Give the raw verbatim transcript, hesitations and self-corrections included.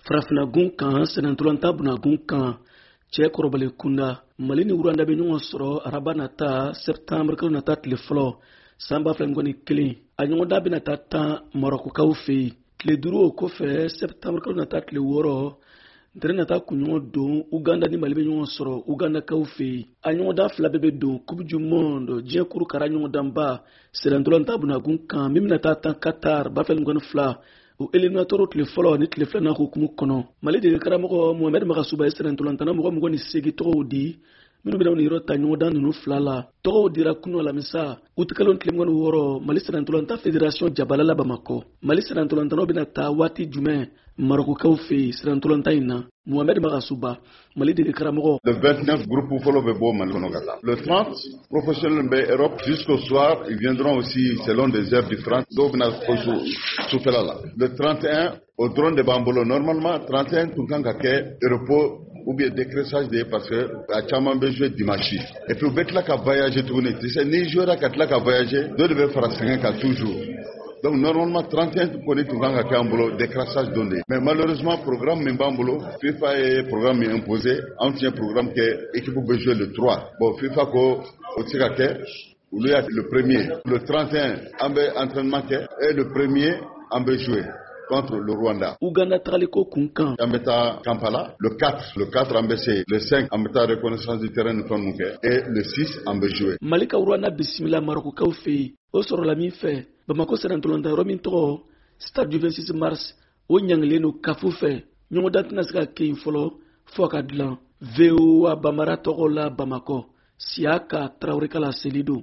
farafina gun kan sɛnɛntɔlɔnta buna gun kan cɛ kɔrɔbalen kunda mali ni uranda bɛ ɲɔgɔn sɔrɔ araba nata septembre kalo nata tile fɔlɔ san ba fila ni kɔni kelen a ɲɔgɔnda bɛ nata tan marɔkokaw fɛ yen tile duuru o kɔfɛ septembre kalo nata tile wɔɔrɔ ntɛnɛn nata kunɲɔgɔn don uganda ni mali bɛ ɲɔgɔn sɔrɔ ugandakaw fɛ yen a ɲɔgɔnda fila bɛɛ bɛ don coupe du monde diɲɛ kuru kara ɲɔgɔndanba sɛnɛntɔlɔnta buna gun kan min bɛna taa tan qatar ba fila ni kɔni fila o éliminatoire tile fɔlɔ ni tile filanan hukumu kɔnɔ mali dege karamɔgɔ mohamed magasuba ye sɛnɛntɔlɔntana mɔgɔ mɔgɔ ni segi tɔgɔw di minnu bɛna ni yɔrɔ ta ɲɔgɔndan ninnu fila la tɔgɔw dira kunu alamisa utikalo tile mɔgɔni wɔɔrɔ mali sɛnɛntɔlɔnta fédération jabalala bamakɔ mali sɛnɛntɔlɔntanaw bɛna taa waati jumɛn marokokaw fɛ yen sɛnɛntɔlɔnta in na mohamed magasuba mali dege karamɔgɔ. Le vingt-neuf groupe fɔlɔ bɛ bɔ mali kɔnɔ ka taa. Le trente professionnels bɛ Europe jusqu'au soir ils viendront aussi selon des heures différentes dɔw bɛna fɔ sufɛla la. Le trente et un au drone de b'an bolo normalement trente et un tun kan ka kɛ repos ou bien décrassage de parce que a caman bɛ jouer dimanche et puis u bɛ tila ka voyager tuguni tu sais ni jouera ka tila ka voyager dɔ de bɛ fara sɛgɛn kan toujours. Donc normalement trente et un kɔni tun kan ka kɛ an bolo décrassage don de mais malheureusement programme min b'an bolo FIFA ye programme min imposé anw tun ye programme kɛ équipe bɛ jouer le trois bon FIFA ko o tɛ se ka kɛ olu y'a le premier le trente et un an bɛ entraînement kɛ et le premier an bɛ jouer contre le Rwanda. Uganda tagaliko kunkan. An bɛ taa Kampala le quatre le quatre an bɛ se le cinq an bɛ taa reconnaissance du terrain ni fɛn ninnu kɛ et le six an bɛ jouer. Mali ka Rwanda bisimila marokokaw fɛ yen o sɔrɔla min fɛ Bamako sɛnɛntɔlɔnta yɔrɔ min tɔgɔ stade du vingt-six mars o ɲangelen don kafu fɛ ɲɔgɔndan tɛna se ka kɛ yen fɔlɔ fo a ka dilan V O A Bambara tɔgɔ la Bamakɔ Siaka Traoré ka la seli don.